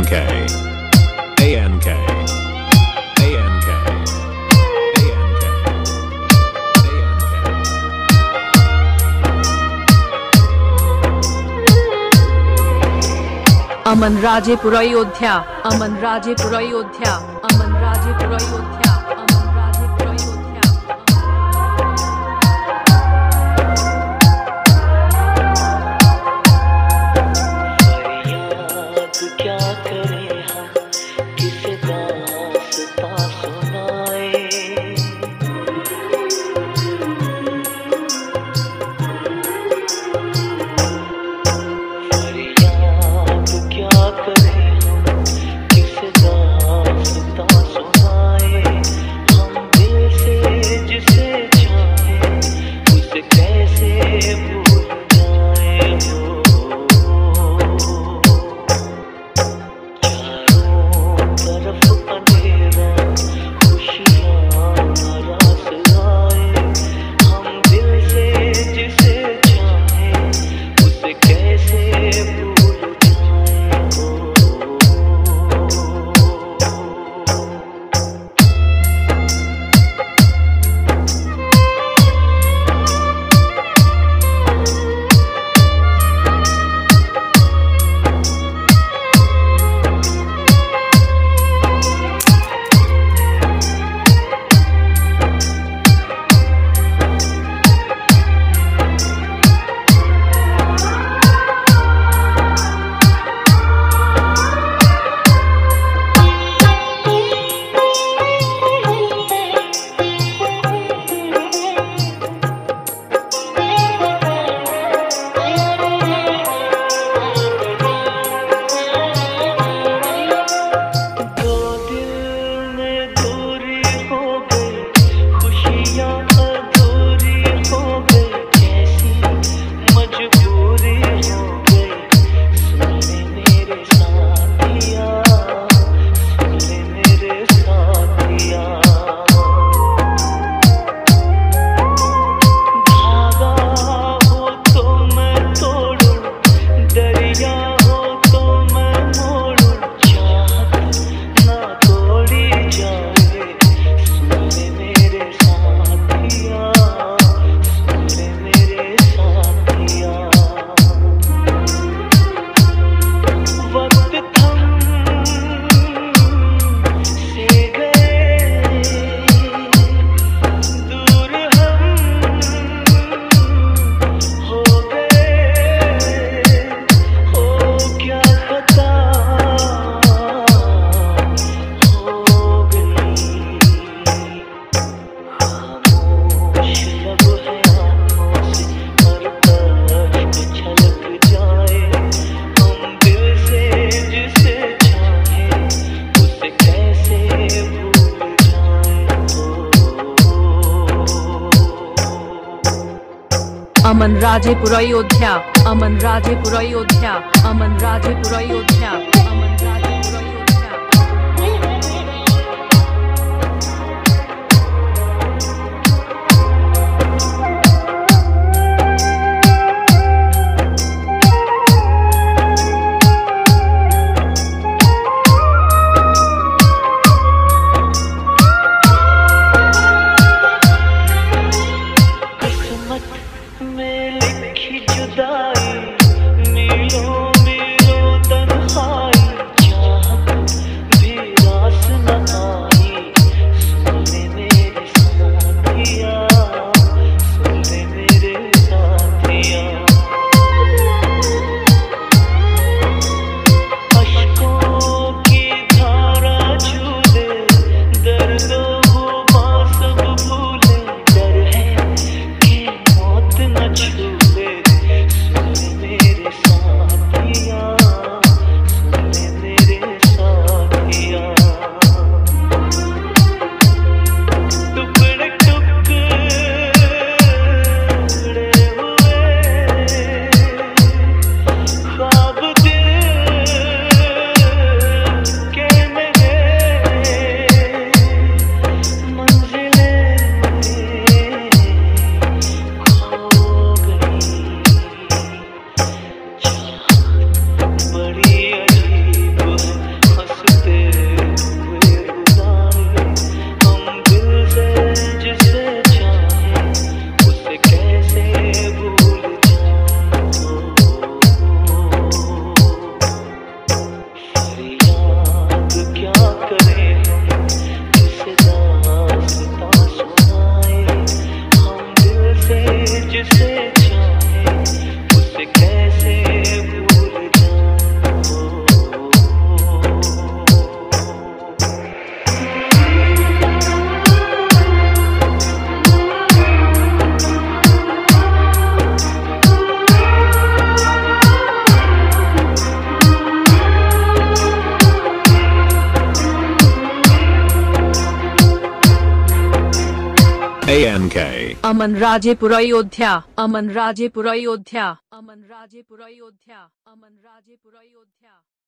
ANK ANK ANK अमन राजेपुर अयोध्या, अमन राजेपुर अयोध्या, अमन राजेपुर अयोध्या, अमन राजेपुर अयोध्या। फरियाद क्या करें हम, किसे दास्तां सुनाए। फरियाद क्या करें हम, किसे दास्तां सुनाए। हम दिल से जिसे चाहे उसे कैसे भूल जाए हो। तरफ अंधेरा खुशियाँ नाराज आए। हम दिल से जिसे चाहे उसे कैसे भूल जाए हो। अमन राजेपुर अयोध्या, अमन राजेपुर अयोध्या, अमन राजेपुर अयोध्या, अमन राजेपुर अयोध्या। में लिखी जुदाई, मीलों मीलों तन्हाई। ANK. अमन राजेपुर अयोध्या, अमन राजेपुर अयोध्या, अमन राजेपुर अयोध्या, अमन राजेपुर अयोध्या।